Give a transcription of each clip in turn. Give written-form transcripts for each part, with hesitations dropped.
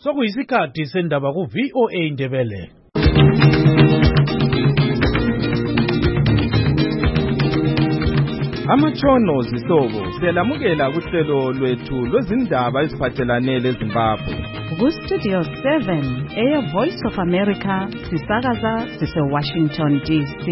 Sokuyisikhathi sendaba ku VOA Indebele. Amatshono zihlobo siyalamukela kuhlelo lwethu lwezindaba eziphathelane leZimbabwe. Ku Studio 7 Air Voice of America sisakaza sise Washington DC.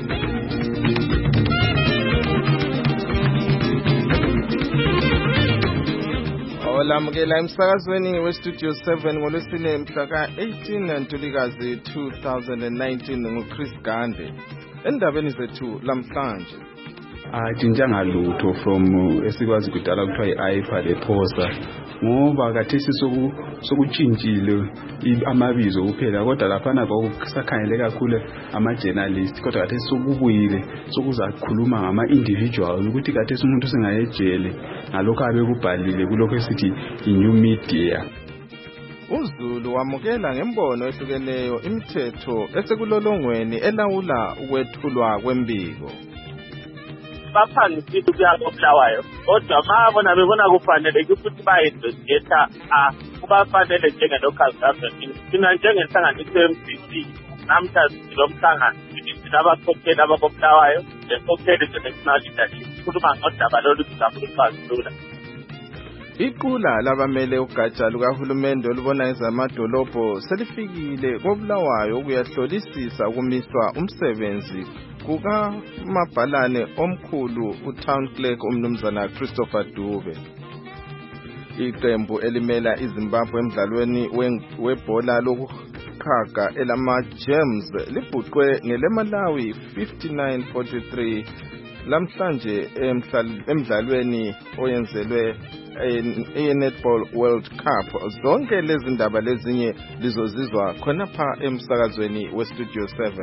Olamukela emsakazweni weStudio 7 ngolwesine mhla ka-18 Ntulikazi 2019 nguChris Gande. Endabeni zethu lamhlanje Ajinjanga lutho from esikwazi kudala kuthiwa iPad ephosa ngoba kathesi sokutshintshile amabizo kuphela kodwa laphana kwakusakhangele kakhulu ama-journalist kodwa kathesi sokubuyile sokuzakhuluma ngama-individual ukuthi kathesi umuntu singayejele ngalokho abekubhalile kulokho esithi i-new media. uZulu wamukela ngembono ehlukeneyo imithetho esekulolongweni elawula ukwethulwa kwembiko. Baphangisa ukuyabulawayo kodwa mabona bebona kufanele ukuthi bayinvestigate kubafanele njenge-local government thina njengenhlanganiso ye-MDC namhla silomhlangano sinabakhokheli ababulawayo lekhokheli ze-national leadership khuluma ngodaba lolu sizafuna Iqula labamele ugatsha lukahulumende olubona ezamadolobho selifikile koBulawayo ukuyahlolisisa ukumiswa umsebenzi kukamabhalane omkhulu uTown Clerk umnumzana Christopher Dube. Iqembu elimela iZimbabwe emdlalweni webhola lokukhaga elama-Gems libhuqwe ngeleMalawi 59-43 lamhlanje emdlalweni oyenzelwe e-Netball World Cup. Zonke lezi ndaba lezinye lizozizwa khonapha emsakazweni weStudio 7.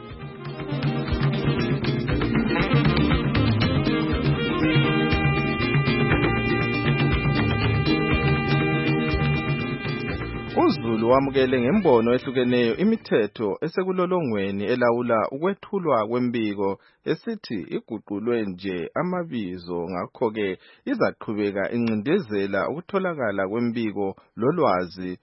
uZulu wamukele ngembono ehlukeneyo imithetho esekulolongweni elawula ukwethulwa kwembiko esithi iguqulwe nje amabizo ngakho-ke izaqhubeka incindezela ukutholakala kwembiko lolwazi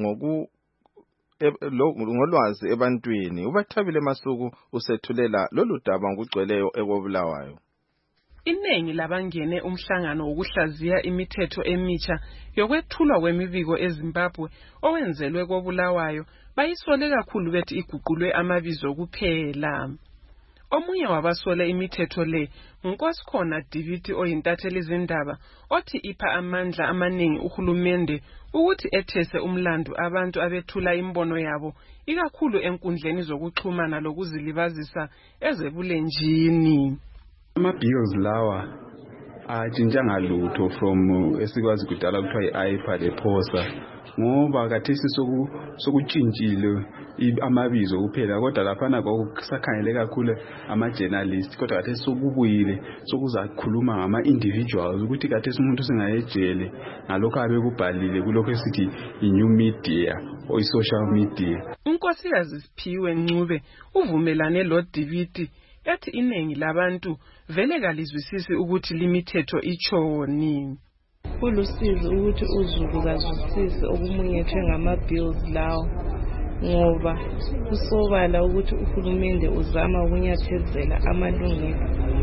ngolwazi ebantwini. uBathabile Masuku usethulela lolu daba ngokugcweleyo ekobulawayo. Iningi labangene umhlangano wokuhlaziya imithetho emitsha yokwethulwa kwemibiko eZimbabwe owenzelwe koBulawayo bayisole kakhulu bethi iguqulwe amabizo kuphela. Omunye wabasole imithetho le nguNkosikhona David oyintatheli izindaba othi ipha amandla amaningi uhulumende ukuthi ethese umlando abantu abethula imbono yabo ikakhulu enkundleni zokuxhumana lokuzilibazisa ezebulenjini. Ama-bills lawa ajinjanga lutho from esikwazi kudala kuthiwa iPad ephosa ngoba kathesi sokutshintshile amabizo kuphela kodwa laphana kwakusakhangele kakhulu ama-journalist kodwa kathesi sokubuyile sokuzakhuluma ngama-individuals ukuthi kathesi umuntu singayejele ngalokho abekubhalile kulokho esithi i-new media or i-social media. uNkosikazi Siphiwe Ncube uvumelane loDavid yathi iningi labantu vele kalizwisisi ukuthi limithetho ichoni. Kulusizi ukuthi uZulu kazwisise okumunyethwe ngama-bills lawo ngoba kusobala ukuthi uhulumende uzama ukunyathezela amalungelo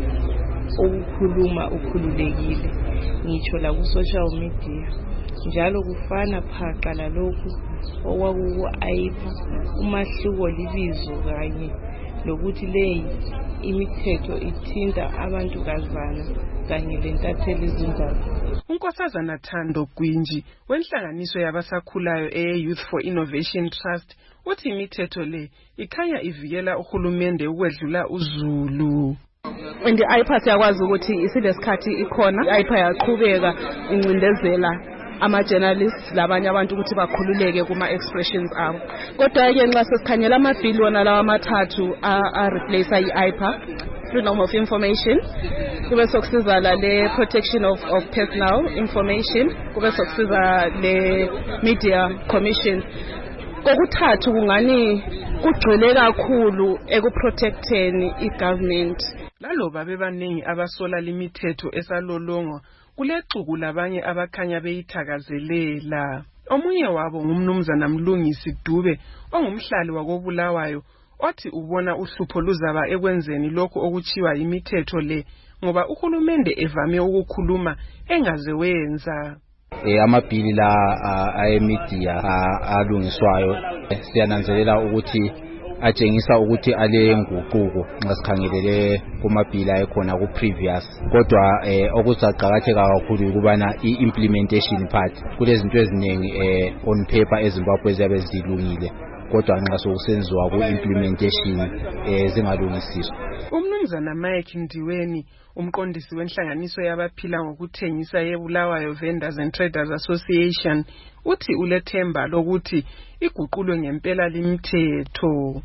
okukhuluma ukhululekile ngitsho la ku-social media njalo kufana phaqa lalokhu okwakuku-AIPA umahluko libizo kanye lokuthi leyi imithetho ithinta abantu kazana kanye lentatheli izindaba. uNkosazana Thando Gwinji wenhlanganiso yabasakhulayo e-Youth for Innovation Trust uthi imithetho le ikhanya ivikela uhulumende ukwedlula uZulu. And iPad siyakwazi ukuthi isilesikhathi ikhona iPad yaqhubeka incindezela ama-journalists labanye abantu ukuthi bakhululeke kuma-expressions abo kodwa-ke nxa sesikhanyela amabhili wona lawa amathathu a-replace i-iPad freedom of information kube sokusiza le protection of personal information kube sokusiza le media commission kokuthathu kungani kugxile kakhulu ekuprotecteni i-government. Laloba bebaningi abasola limithetho esalolongwa kulexuku labanye abakhanya beyithakazelela. Omunye wabo ngumnumzana Mlungisi Dube ongumhlali wakoBulawayo othi ubona uhlupho luzaba ekwenzeni lokho okuchiwa imithetho le ngoba uhulumende evame ukukhuluma engaze wenza. Amabhili la ayemedia alungiswayo siyananzelela ukuthi atshengisa ukuthi ale nguquko nxa sikhangelele kumabhili ayekhona ku previous kodwa okusaqhakatheka kakhulu ukubana i-implementation part kulezinto eziningi on paper eZimbabwe eziyabe zilungile kodwa nxa sokusenziwa ku-implementation zingalungisiswa. Umnumzana Mike Ndiweni umqondisi wenhlanganiso yabaphila ngokuthengisa yeBulawayo Vendors and Traders Association uthi ulethemba lokuthi iguqulo ngempela limithetho.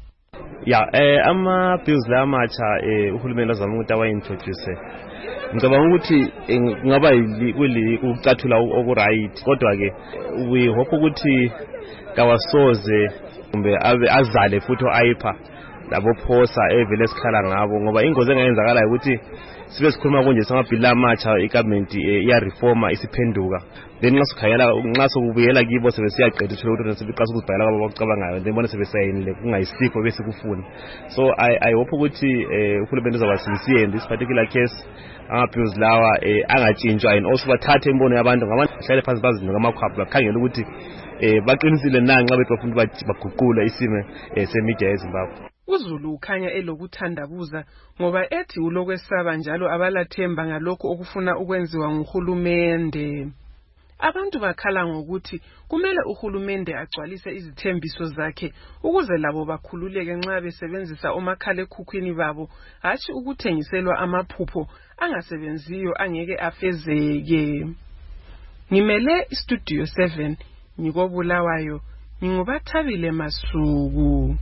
Ama bills la amatsha uhulumeni ozama ukuthi awaintroduce ngicabanga ukuthi kungaba ukucathula okuright kodwa ke we hope ukuthi kawasoze kumbe azale futhi oAIPA labo phosa evele sikhala ngabo ngoba ingozi engayenzakala ukuthi sibe sikhuluma konje samabhili amatsha igovernment iya reforma isiphenduka then nxa sikhayela nxa sokubuyela kibo sebesiyaqeda ukuthi sebeqasa ukubhala kwabo bakucabangayo then bona sebesayinile kungayisikho bese kufuna. So I hope ukuthi uhulumeni uzaba sincere in this particular case ama-bills lawa angatshintshwa and also bathathe imbono yabantu ngabahlale phansi bazinika amakhwapha bakhangela ukuthi baqinisile na nxa bethi bafuna baguqula isimo semedia eZimbabwe. uZulu ukhanya elokuthandabuza ngoba ethi ulokwesaba njalo abalathemba ngalokho okufuna ukwenziwa nguhulumende. Abantu bakhala ngokuthi kumele uhulumende agcwalise izithembiso zakhe ukuze labo bakhululeke nxa besebenzisa omakhalekhukhwini babo hatshi ukuthengiselwa amaphupho angasebenziyo angeke afezeke. Ngimele iStudio 7 ngikoBulawayo nginguBathabile Masuku.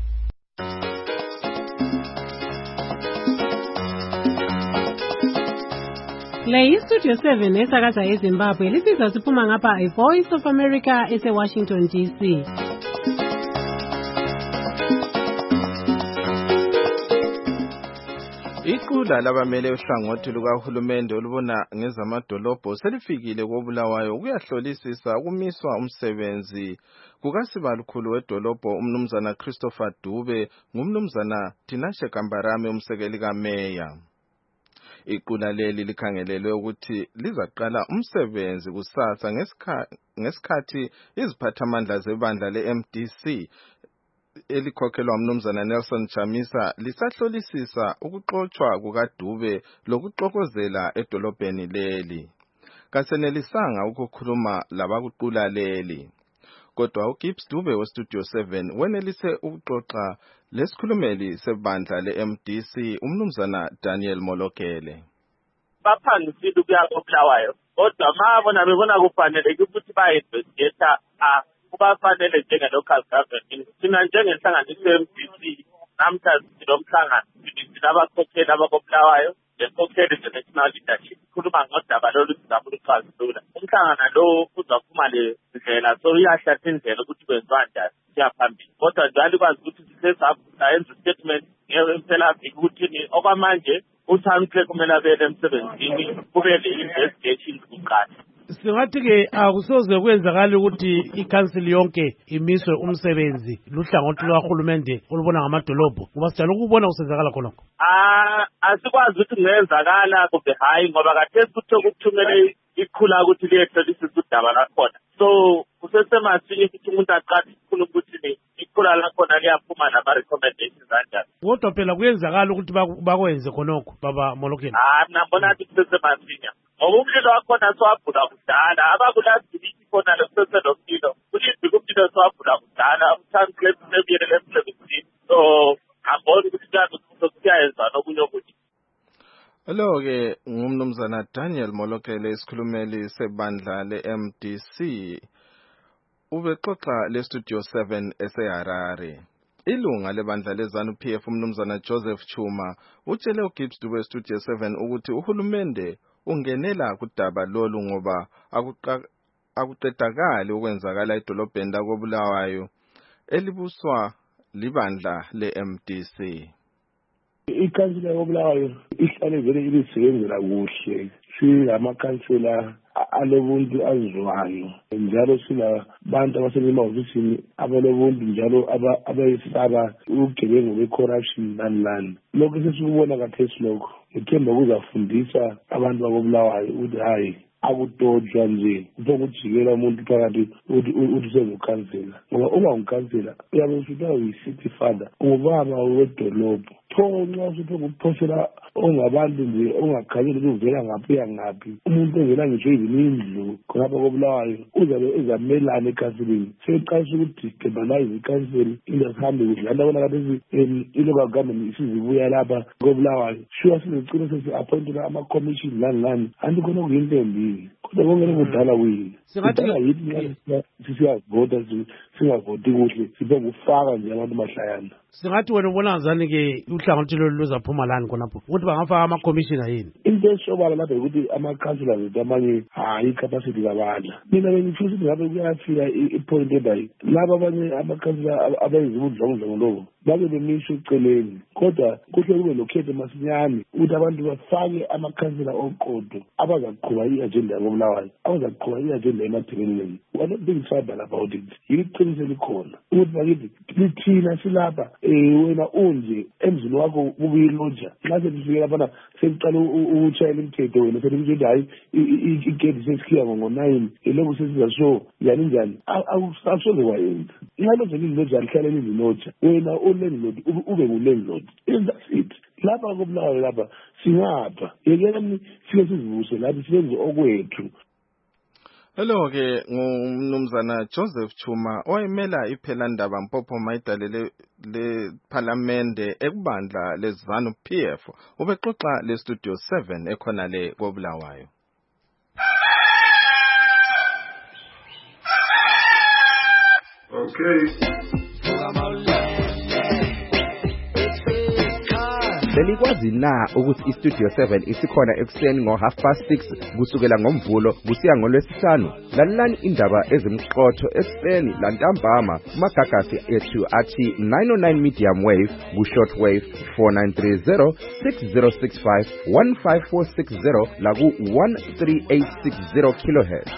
Le iStudio 7 esakaza eZimbabwe lisiza siphuma ngapha iVoice of America eseWashington DC. Iqula labamele uhlangothi lukahulumende olubona ngezamadolobho selifikile koBulawayo ukuyahlolisisa ukumiswa umsebenzi kukasibalukhulu wedolobho umnumzana Christopher Dube ngumnumzana Tinashe Kambarame umsekeli kaMeya. Iqula leli likhangelelwe ukuthi lizaqala umsebenzi kusasa ngesikhathi iziphathamandla zebandla leMDC elikhokhelwa umnumzana Nelson Chamisa lisahlolisisa ukuxoxwa kukaDube lokuxokozela edolobheni leli. Kasenelisanga ukukhuluma labakuqula leli. Kodwa uGibbs Dube weStudio 7 wenelise ukuxoxa lesikhulumeli sebandla leMDC umnumzana Daniel Molokele. Baphangisile ukuya koBulawayo kodwa mabona bebona kufanele ukuthi ba-investigate kubafanele njenge-local government thina njengenhlanganiso ye-MDC namhla silomhlangano sinabakhokheli abakoBulawayo lekhokheli the-national leadership khuluma ngodaba lolu sizama ukuxazulula. Umhlangano lo uzaphuma le ndlela so iyahlatha indlela ukuthi kwenziwa njani siyaphambili kodwa njalo ikwazi ukuthi sisesayenza statement ngempela ukuthi okwamanje uThankle kumele abele emsebenzini kube le-investigation kuqala. Singathi-ke akusoze kwenzakala ukuthi i-council yonke imiswe umsebenzi luhlangothi lukahulumende olubona ngamadolobho ngoba sijalo ukubona kusenzakala khonokho. Asikwazi ukuthi kungenzakala kumbe hayi ngoba kathesi kuthe ukuthumele iqhula ukuthi liyehlolisisa udaba lakhona. So kusesemasinye ukuthi umuntu aqale ukukhuluma ukuthi iqhula lakhona liyaphuma nama-recommendations anjani. Kodwa phela kuyenzakala ukuthi bakwenze khonokho baba Molokeni. Mina mbona ukuthi kusesemasinye. Ngoba umlilo wakhona siwabhula kudala abakulazibiki khona leseselomlilo kulibhika umlilo siwabhula kudala uThankle sebuyele emsebenzini. So angiboni ukuthi kuyayenza nokunye ukuthi. Lo-ke ngumnumzana Daniel Molokele isikhulumeli sebandla leMDC ubexoxa leStudio 7 eseHarare. Ilunga lebandla leZANU-PF umnumzana Joseph Chuma utshele uGibbs Dube weStudio 7 ukuthi uhulumende ungenela kudaba lolu ngoba akuqedakali ukwenzakala edolobheni lakoBulawayo elibuswa libandla leMDC. ikhansila yoBulawayo ihlale vele ibisebenzela kuhle singamakhansela alobuntu azwayo njalo sinabantu abasemahofisini abalobuntu njalo abayisaba ubugebengu be-corruption lani lokho sesikubona kathesi lokho ngithemba kuzafundisa abantu bakoBulawayo ukuthi hayi akudodwa nje ukujikela umuntu phakathi uthi sengukhansela ngoba uma ungukhansela uyabe usuthiwa uyi-city father ungubaba wedolobho pho nxa usuthi ukuphosela ongabantu nje ongakhanyeli ukuvela ngaphi uyangaphi umuntu ongela ngitsho izindlu khonapha koBulawayo uzabe ezamelana ekhanseleni seqalisa ukudestabilize ikhanseli ingasihambi kuhle lanto abona kathesi ilocal government isizibuya lapha koBulawayo sure sizigcina sesi-appointela ama-commission lani anti khona kuyinto embi kodwa kongene kudala kuyini kudala yithi siyavota singavoti kuhle sibe ngufaka nje abantu mahlayana singathi wena ubona ngazani-ke uhlangothi lolu luzaphuma lani khonapho ukuthi bangafaka amakhomishina yini into esobala lapha ukuthi amakhansela zethu amanye hayi icapacity kabadla mina bengifisa ukuthi ngabe kuyafika ipoint ebayi laba abanye amakhansela abenza ubudlongudlongo lobo babe bemisho eceleni kodwa kuhle kube lokhetho masinyane ukuthi abantu bafake amakhansela oqodo abazaqhuba i-agenda yakoBulawayo abazaqhuba i-agenda emadevelopment we are not being tribal about it yiliqiniso elikhona ukuthi bakithi lithina silapha wena unje emzini wakho kubuyiloja nxa selifike laphana sekuqala ukutshayela imithetho wena selikutsho ukuthi hayi igedi sesikhiya ngo-9 ilokhu sesizasho njani akusoze kwayenza nxa loja liloja lihlale liloja wena ulandlord ube ngulandlord that's it lapha koBulawayo lapha singapha yekelani sike sizivuse lathi sibenze okwethu. Hello-ke ngumnumzana Joseph Chuma owayemela iPhelandaba Mpopho mayidalele lephalamende ekubandla leZanu PF ubexoxa lestudio 7 ekhona le koBulawayo. Okay. Belikwazi na ukuthi istudio 7 isikhona ekuseni ngo6:30 kusukela ngomvulo kusiya ngolwesihlanu lalelani indaba ezimqotho ekuseni lantambama kumagagasi ethu athi 909 medium wave ku-short wave 4930 6065 15460 laku 13860 kilohertz.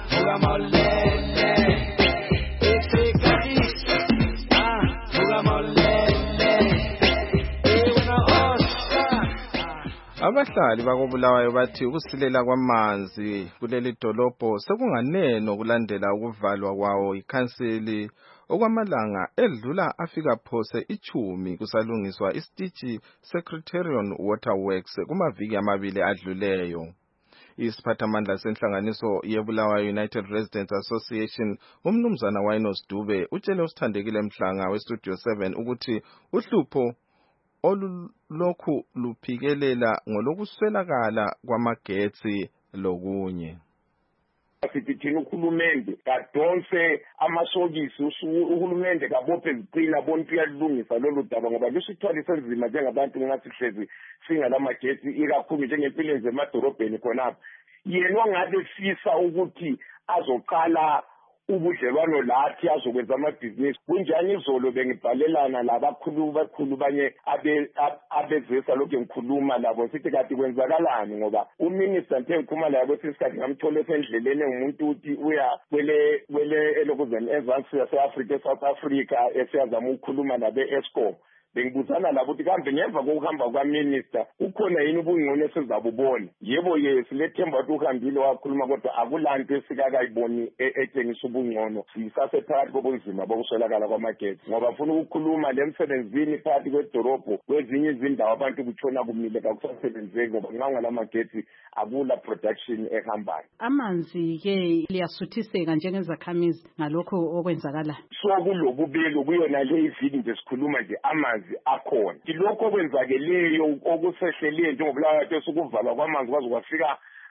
Abahlali bakoBulawayo bathi ukusilela kwamanzi kuleli dolobho sekunganeno kulandela ukuvalwa kwawo ikhanseli okwamalanga edlula afika phose 10 kusalungiswa isitichi Secretarian Waterworks kumaviki amabili adluleyo. Isiphathamandla senhlanganiso yeBulawayo United Residents Association umnumzana Wainos Dube utshele usithandekile Mhlanga westudio 7 ukuthi uhlupho olulokhu luphikelela ngolokuswelakala kwamagetsi lokunye. Sithi ukhulumende kadonse amasokisi uhulumende kabophe ziqina bonke uyalungisa lolu daba ngoba lusithwala senzima njengabantu ngathi hlezi singalamagetsi ikakhulu njengempilo zemadorobheni khonapha yena ongabe fisa ukuthi azoqala ubudlelwano lathi azokwenza amabhizinisi kunjani izolo bengibhalelana labakhulu banye abezesa lokho ngikhuluma labo sithi kati kwenzakalani ngoba uminister ngikhuluma laye kwesinye isikhathi ngamthola esendleleni ngumuntu uthi uya kwele elokuzeni ezansi yase-Africa eSouth Africa esiyazama ukukhuluma nabe-Eskom bengibuzana labo ukuthi kambe ngemva kokuhamba kwaminister ukhona yini ubungcono esizabubona yebo silethemba ukuthi uhambile wakhuluma kodwa akulanto esikakayiboni etshengisa ubungcono sisasephakathi kobunzima bokuswelakala kwamagetsi ngoba funa ukukhuluma lemsebenzini phakathi kwedorobho kwezinye izindawo abantu kutshona kumile kakusasebenzeki ngoba nxa ungalamagetsi akula production ehambayo. Amanzi-ke liyasuthiseka njengezakhamizi ngalokho okwenzakala so kulobubili kuyona le iviki nje sikhuluma nje amanzi akhona lokho okwenzakeleyo okusehleleyo njengoBulawayo ukuvalwa kwamanzi kwaze kwafika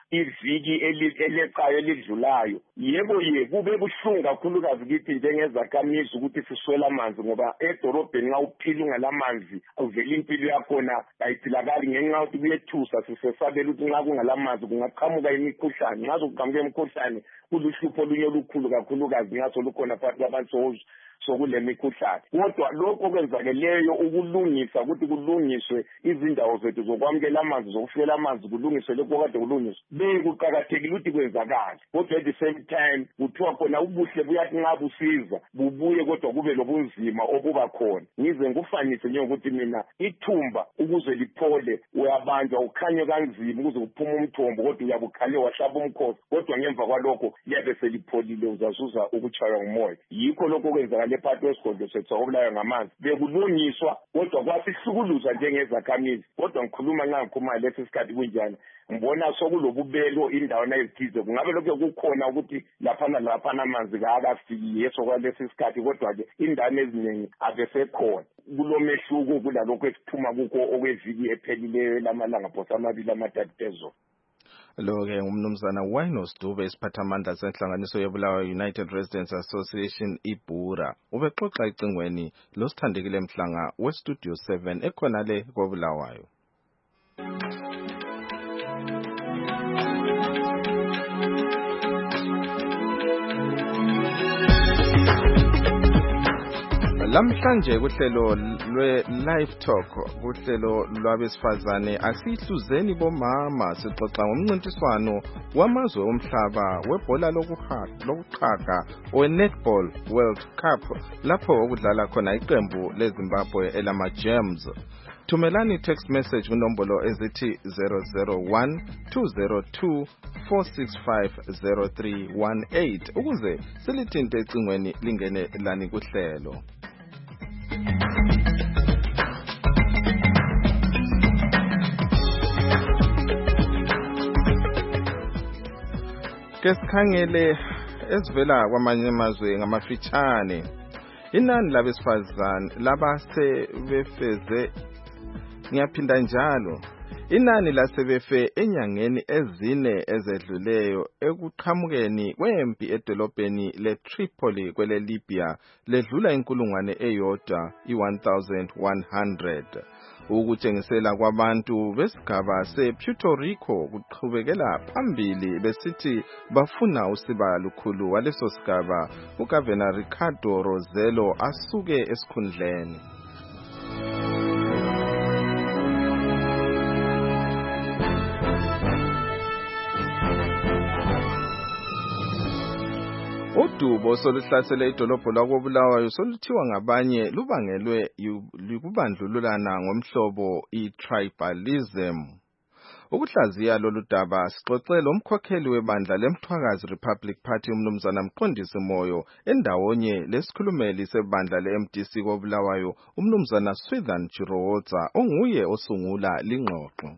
iviki eleqayo elidlulayo yebo kube buhlungu kakhulukazi kithi njengezakhamizi ukuthi siswela amanzi ngoba edorobheni nxa uphila ungalamanzi uvela impilo yakhona ayitholakali ngenxa yokuthi kuyethusa sisesabela ukuthi nxa kungalamanzi kungaqhamuka imikhuhlane nxa sokuqhamuka imikhuhlane kuluhlupho olunye olukhulu kakhulukazi ngaso lukhona phakathi kwabantu sokule mikhuhlane kodwa lokho okwenzakeleyo ukulungisa ukuthi kulungiswe izindawo zethu zokwamukela amanzi zokufikela amanzi kulungiswe lokho kade kulungiswe bekuqakathekile ukuthi kwenzakale kodwa at the same time kuthiwa khona ubuhle buyathi nxa busiza bubuye kodwa kube lobunzima obuba khona ngize ngikufanise njengokuthi mina ithumba ukuze liphole uyabanjwa ukhanye kanzima ukuze kuphume umthombo kodwa uyabukhanye wahlaba umkhosi kodwa ngemva kwalokho liyabe selipholile uzazuza ukutshaywa ngumoya yikho lokho okwenzakala lephathi wesigodlo sethu okubulayo ngamanzi bekulungiswa kodwa kwasihlukuluza njengezakhamizi kodwa ngikhuluma nxa ngikhuluma lesi sikhathi kunjani ngibona sokulobubelo indawana ezithize kungabe lokho kukhona ukuthi laphana amanzi akafiki yeso kwalesi sikhathi kodwa-ke indawana eziningi abesekhona kulomehluko kulalokho esiphuma kukho okweviki ephelileyo elamalanga phose 2-3 phezulu. Lo-ke umnumzana Wynos Dube isiphathamandla senhlanganiso yebulawayo United Residents Association iBura ubexoxa icingweni losithandekile Mhlanga weStudio 7 ekhona le koBulawayo. Lamhlanje kuhlelo lwe-Live Talk kuhlelo lwabesifazane asihluzeni bomama sixoxa ngomncintiswano wamazwe omhlaba webhola lokuqhaga we-Netball World Cup lapho okudlala khona iqembu leZimbabwe elama-Gems. Thumelani text message kunombolo ezithi 001-202-465-0318 ukuze silithinte ecingweni lingene lani kuhlelo. Ke sikhangele esivela kwamanye amazwe ngamafitshane inani labesifazane labasebefeze ngiyaphinda njalo inani lasebefe enyangeni ezine ezedluleyo ekuqhamukeni kwempi edolobheni leTripoli kwele Libya ledlula inkulungwane eyodwa i-1100 ukutshengisela kwabantu besigaba sePuerto Rico kuqhubekela phambili besithi bafuna usiba lukhulu waleso sigaba uGavana Ricardo Rossello asuke esikhundleni. Udubo soluhlasele idolobho lakoBulawayo soluthiwa ngabanye lubangelwe yikubandlululana ngomhlobo i-tribalism. Ukuhlaziya lolu daba sixoxele umkhokheli webandla leMthwakazi Republic Party umnumzana Mqondisi Moyo endawonye lesikhulumeli sebandla leMDC koBulawayo umnumzana Swithan Chirowotsa onguye osungula lingxoxo.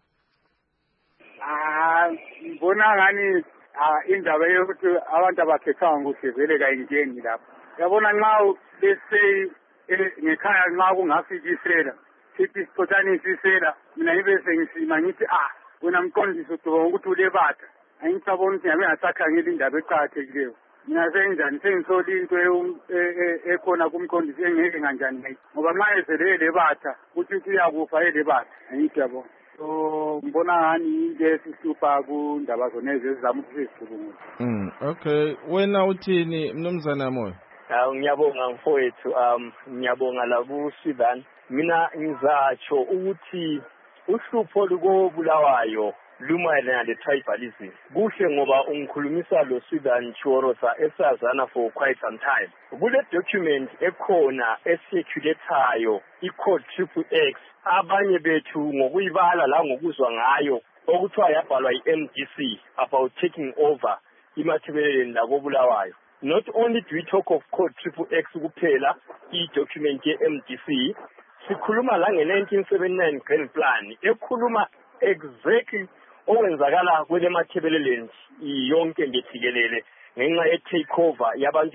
Ngibona ngani indaba yokuthi abantu abakhethanga ukuthi vele kayingeni lapho yabona nxa bese ngekhaya nxa kungafikisela sithi sixotshanise isela mina ngibe sengisima ngithi wena Mqondisi uduba ukuthi ulebatha angisabona ukuthi ngabe ngasakhangela indaba eqakathekileyo mina senjani sengisole into ekhona kumqondisi engeke kanjani ngoba nxa ezele lebatha ukuthi uyakufa elebatha angithi yabona so ngibona ngani into esihlupha kundaba zonezi ezizama ukuthi sizicubungule. Okay, wena uthini mnumzana Moyo? Ngiyabonga mfowethu, ngiyabonga lakuSwithan. Mina ngizatsho ukuthi uhlupho lukoBulawayo lumayelana le-tribalism. Kuhle ngoba ungikhulumisa lo Swithan Chirowotsa esazana for quite some time. Kule document ekhona esirculatayo i-code XXX abanye bethu ngokuyibala la ngokuzwa ngayo okuthiwa yabhalwa i-MDC about taking over imathebeleni lakoBulawayo. Not only do we talk of code XXX kuphela i-document ye-MDC, sikhuluma la nge-1979 Grand Plan ekhuluma exactly okwenzakala kwele mathebeleleni yonke ngejikelele ngenxa ye-takeover yabantu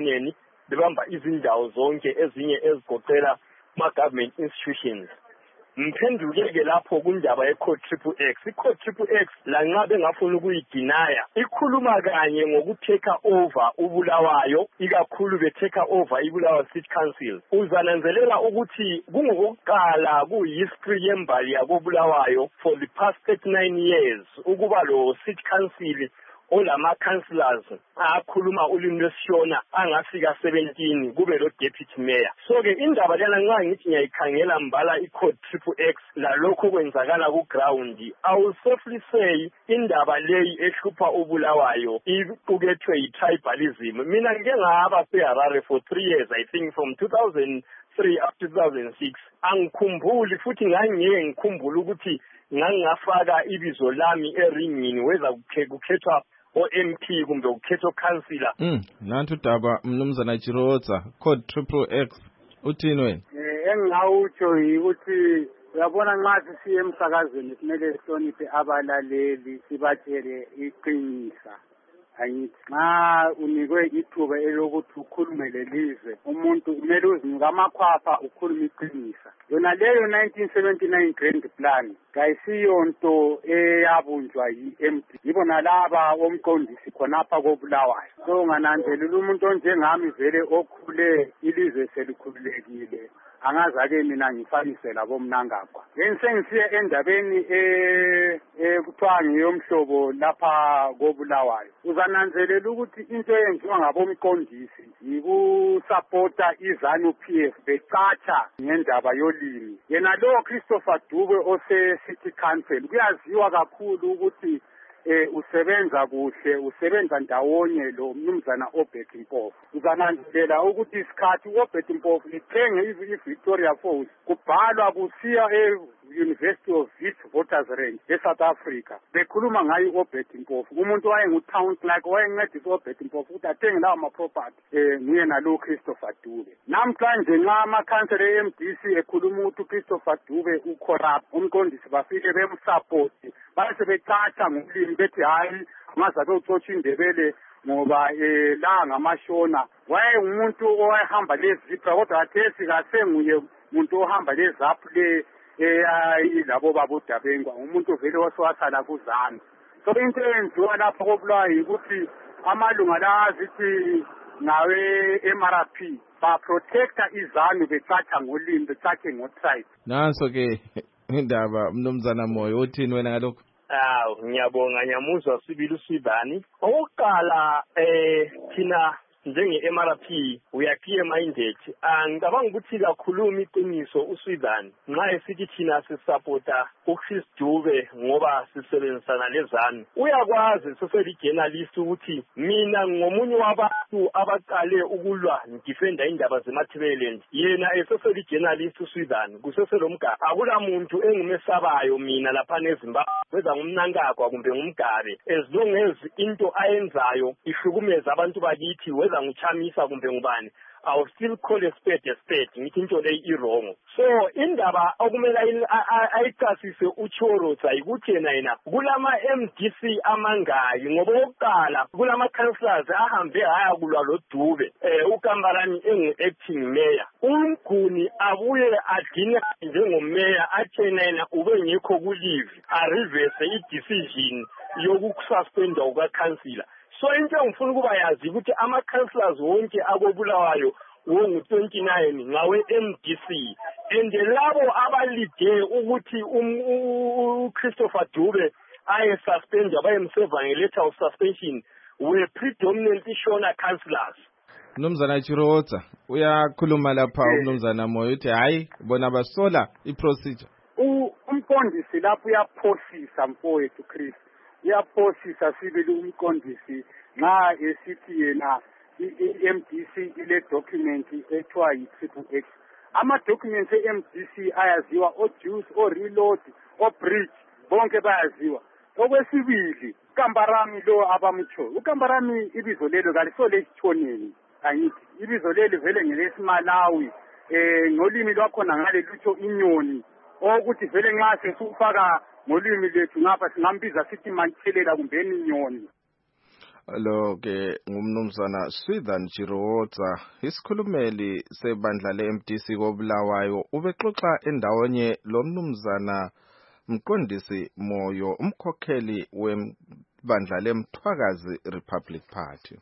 basesishoneni bebamba izindawo zonke ezinye ezigoqela ma-government institutions. mphendukeke lapho kundaba ye-Code Triple X. I-Code Triple X lanxa bengafuni ukuyidinaya ikhuluma kanye ngokutake over uBulawayo, ikakhulu betake over iBulawayo City Council. Uzananzelela ukuthi kungokuqala kuhistory yembali yakoBulawayo for the past 39 years ukuba lo City Council olama councillors akhuluma ulimi lwesishona angafika 17 kube lo deputy mayor. So ke indaba lena nxa ngithi ngiyayikhangela mbala i-Code Triple X lalokho kwenzakala ku ground, I will safely say indaba leyi ehlupha uBulawayo iqukethwe yi-tribalism. Mina ngike ngahamba eHarare for 3 years, I think from 2003 up to 2006. Angikhumbuli futhi ngangiyeke ngikhumbula ukuthi ngangafaka ibizo lami eringini weza kukhethwa o-MP kumbe ukhetho councillor. Nantu udaba mnumzana Chiroza, Code Triple X uthini wena? Engawutsho ukuthi uyabona nxa sisiye emsakazweni kumele sihloniphe abalaleli sibatshele iqiniso. Angithi nxa unikwe ithuba elokuthi ukhulume lelizwe umuntu kumele uzinike amakhwapha ukhulume iqiniso. Yona leyo 1979 Grand Plan kayisiyonto eyabunjwa yi-MD. Yibona laba omqondisi khonapha koBulawayo. So ngananzelela umuntu onjengami vele okhule ilizwe selikhululekile angazake mina ngifanise labo mnangagwa. Sengisiye endabeni kuthiwa ngiyomhlobo lapha koBulawayo. Uzananzelela ukuthi into eyenziwa ngabomqondisi yikusupporta iZANU-PF becatsha ngendaba yolimi. Yena lo Christopher Dube ose City Council kuyaziwa kakhulu ukuthi usebenza kuhle, usebenza ndawonye lo mnumzana Obert Mpofu. Uzananzelela ukuthi isikhathi uObert Mpofu ithenge iVictoria Falls kubhalwa kusiya University of Witwatersrand Range eSouth Africa. Bekhuluma ngayo uObert Mpofu. Umuntu wayengu-town clerk wayencedisa uObert Mpofu ukuthi athenge lawo ma-property nguye nalo Christopher Dube. Namhlanje nxa amakhansela e-MDC ekhuluma ukuthi uChristopher Dube ucorrupt, umqondisi bafike bemsupport base becatsha ngolimi bethi hayi ngazabe ucotsha indebele ngoba la ngamashona. Wayengumuntu owahamba lezipha kodwa athesi kasenguye umuntu ohamba lezaphu labo babodabengwa umuntu vele wasala kuzana. So into eyenziwa lapha koBulawayo ukuthi amalunga la azithi nawe MRP ba-protecta iZANU becatsha ngolimi becatshe ngo-tribe. Nanso ke indaba mnumzana Moyo uthini wena ngalokho? Ngiyabonga nyamuzwa sibili usibani. Okokuqala thina njenge-MRP we are clear minded. Ngicabanga ukuthi kakhuluma iqiniso uSwizana nxa esithi thina sisupporta uChris Dube ngoba sisebenzisana leZANU. Uyakwazi seseli-journalist ukuthi mina ngomunye wabantu abaqale ukulwa ngidefenda indaba zeMatabeleland. Yena eseseli-journalist uSwizana kuseselomgaba. Akula muntu engimesabayo mina lapha eZimbabwe weza ngumnankagwa kumbe ngumgabe as long as into ayenzayo ihlukumeza abantu bakithi weza nguchamisa kumbe ngubani. I will still call a spade a spade. Ngithi into leyi irongo. So indaba okumele ayichasise uChiroza ukuthi yena kulama MDC amangaki ngoba oqala kulama councillors ahambe haya kulwa lo Dube uKambarani engu-acting mayor. Umguni abuye adine njengomayor athena yena ube ngekho kulive a reverse i-decision yokususpendwa kukaCouncillor. So into ngifuna ukuba yazi ukuthi ama-councillors wonke akoBulawayo wongu-29 ngawe-MDC and labo abalide ukuthi uChristopher Dube ayesuspendwa bayemseva nge-letter of suspension were predominantly Shona councillors. Mnumzana Chiroza uyakhuluma lapha umnumzana Moyo uthi hayi bona basola i-procedure. Umqondisi lapho uyaphosisa mfowethu Chris. Uyaphosisa sibili umqondisi nxa esithi yena i-MDC ile document ethiwa yi-Triple X. Ama-documents e-MDC ayaziwa o-Juice, o-Reload, o-Bridge, bonke bayaziwa. Okwesibili, uKambarami lo abamtsho. uKambarami ibizo lelo kalisole esithoneni. Angithi ibizo lelo vele ngelesimalawi ngolimi lwakhona ngale lutho inyoni ukuthi vele nxa sesufaka ngolimi lethu ngapha singambiza sithi manthelela kumbeni inyoni. lo ke ngumnumzana Swithan Jirotsa isikhulumeli sebandla leMDC koBulawayo ubexoxa endawonye lo mnumzana Mqondisi Moyo umkhokheli webandla leMthwakazi Republic Party.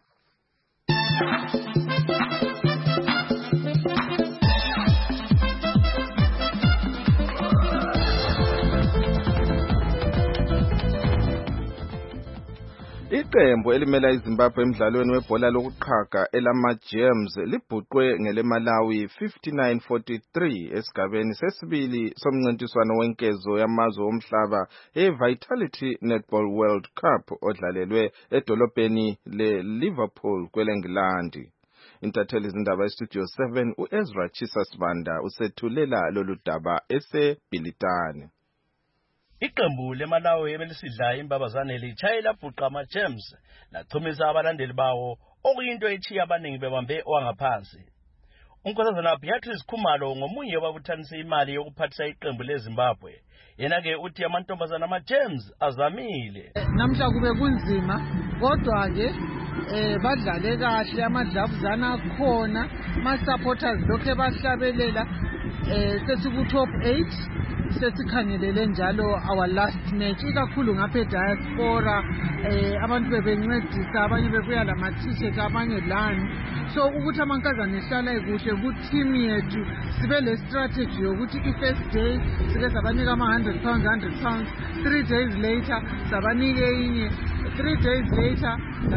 Iqembu elimela iZimbabwe emidlalweni webhola lokuqhaga elama-Gems libhuqwe ngeleMalawi 59-43 esigabeni sesibili somncintiswano wenkezo yamazwe omhlaba eVitality Netball World Cup odlalelwe edolobheni leLiverpool kweleNgilandi. Intatheli izindaba eStudio 7 uEzra Chisasbanda usethulela lolu daba eseBhilitane. Iqembu leMalawi ebelisidla imbabazane litshayela bhuqa ama-Gems lachumisa abalandeli bawo okuyinto echiya abaningi bebambe owangaphansi. Unkosazana Beatrice Khumalo ngomunye wababuthanisa imali yokuphathisa iqembu leZimbabwe. Yena-ke uthi amantombazana ama-Gems azamile. Namhla kube kunzima kodwa-ke badlale kahle amadlavuzana akhona ama-supporters lokhu bahlabelela sesiku-top 8 sesikhangelele njalo our last match ikakhulu ngapha ediaspora abantu bebencedisa abanye bebuya lama-t-shirt abanye lani so ukuthi amankazana ehlala kuhle ku-team yethu sibe le strategy yokuthi i-first day sike sabanika ama-100 £100 3 days later sabanike inye 3 days later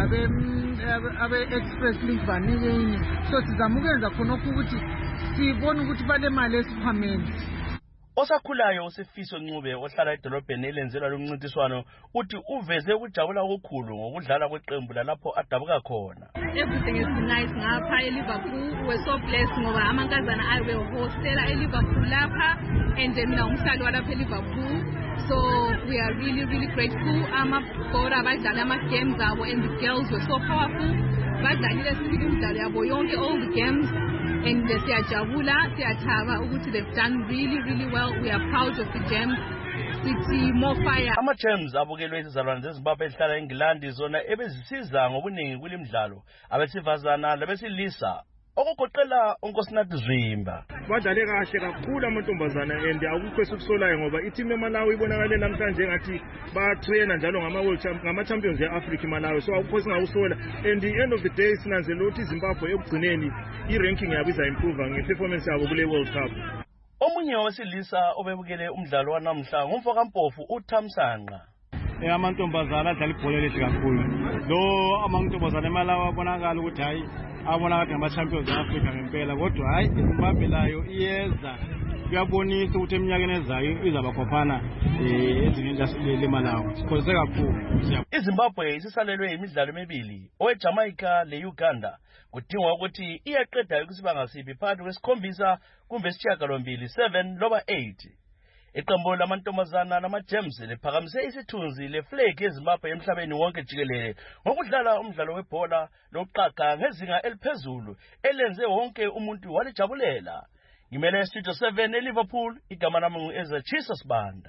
abe-express link banike inye so sizama ukwenza khonokho ukuthi sibone ukuthi bale mali esiphambili. Osakhulayo uSifiso Ncube ohlala edolobheni elenzelwa lomncintiswano uthi uveze ukujabula okukhulu ngokudlala kweqembu lapho adabuka khona. Everything is nice ngapha eLiverpool. We're so blessed ngoba amankazana ayiwe hostela eLiverpool lapha and mina umhlali walapha eLiverpool. So we are really grateful. Amabhora badlala ama-games abo and the girls were so powerful. Badlalile sibili imidlalo yabo yonke all the games. And siyajabula siyathaba ukuthi they've done really well. We are proud of the Gems. Sithi more fire. Ama-Gems abukelwe izizalwane zeZimbabwe ezihlala eNgilandi zona ebezisiza ngobuningi kulimidlalo abesifazana labesilisa okugoqela uNkosinathi Zwimba. Badlale kahle kakhulu amantombazana and akukho esikusolayo ngoba i-team eMalawi ibonakale namhlanje ngathi batraina njalo ngama-champions e-Africa eMalawi so akukho singakusola and the end of the day sinanzela ukuthi iZimbabwe ekugcineni i-ranking yabo iza-improve nge-performance yabo kule World Cup. Omunye wawesilisa obebukele umdlalo wanamhla ngumfokampofu uThamsanqa. Amantombazana adlala ibhola elihle kakhulu. Lo amantombazana eMalawi abonakala ukuthi hayi abonakala ngama-champions e-Africa ngempela kodwa hayi iZimbabwe layo iyeza kuyabonisa ukuthi eminyakeni ezayo izaba khophana ezingeni leMalawi. Sikholise kakhulu. iZimbabwe isisalelwe imidlalo emibili oweJamaica leUganda kudingwa ukuthi iyaqeda ukusibanga sibi phakathi kwesikhombisa kumbe isishiyagalombili 7 loba 8. Iqembu lamantombazana lama-Gems liphakamise isithunzi leflag yeZimbabwe emhlabeni wonke jikelele ngokudlala umdlalo webhola lokuqhaga ngezinga eliphezulu elenze wonke umuntu walijabulela. Ngimele Studio 7 eLiverpool, igama lami nguEzra Chisasbanda.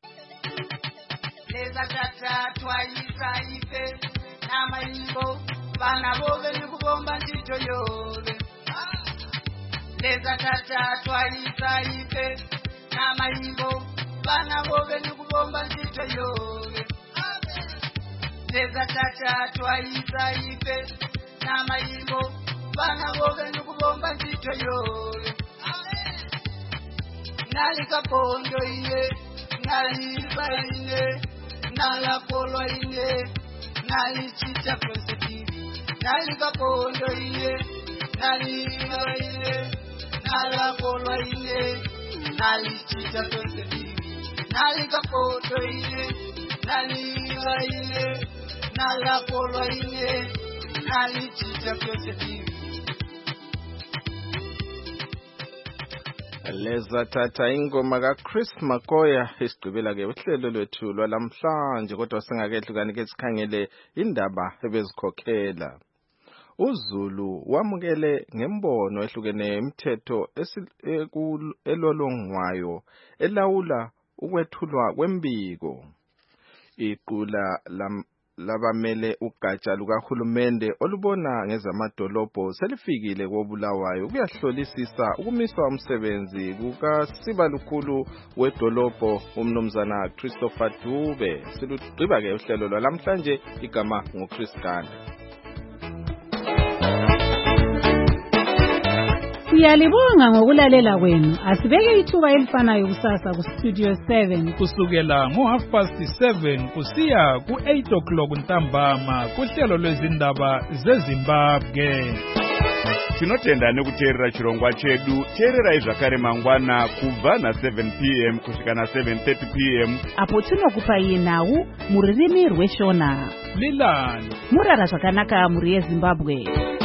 Leza tata twayisa ife namayimbo bana bobe nikubomba ntito yobe. Leza tata twayisa ife namayimbo bana bobe nikubomba ntito yobe. Leza tata twayisa ife namayimbo bana bobe nikubomba ntito yobe. Nalika pondo iye naliba iye nalapolwa iye nalichicha prosetivi. Nalika pondo iye naliba iye nalapolwa iye nalichicha prosetivi. Nalika pondo iye naliba iye nalapolwa iye nalichicha prosetivi. Leza tata ingoma kaChris Makoya isigqibela ke uhlelo lwethu lwalamhlanje kodwa singakehlukani ke sikhangele indaba ebezikhokhela. uZulu wamukele ngembono ehlukene imithetho elolongwayo elawula ukwethulwa kwembiko. Iqula labamele ugatsha lukahulumende olubona ngezamadolobho selifikile koBulawayo kuyahlolisisa ukumiswa umsebenzi kukasibalukhulu wedolobho umnumzana Christopher Dube. Silugqiba ke uhlelo lwalamhlanje, igama nguChris Ganda. Siyalibonga ngokulalela kwenu. Asibeke ithuba elifanayo kusasa ku Studio 7 kusukela ngo7:30 kusiya ku8 ntambama kuhlelo lwezindaba zeZimbabwe. Tinotenda nekuteerera chirongwa chedu. Teerera zvakare mangwana kubva na7 p.m. kusvika na7:30 p.m. apo tinokupa nhau mururimi rweShona. Lilani murara zvakanaka muri yeZimbabwe.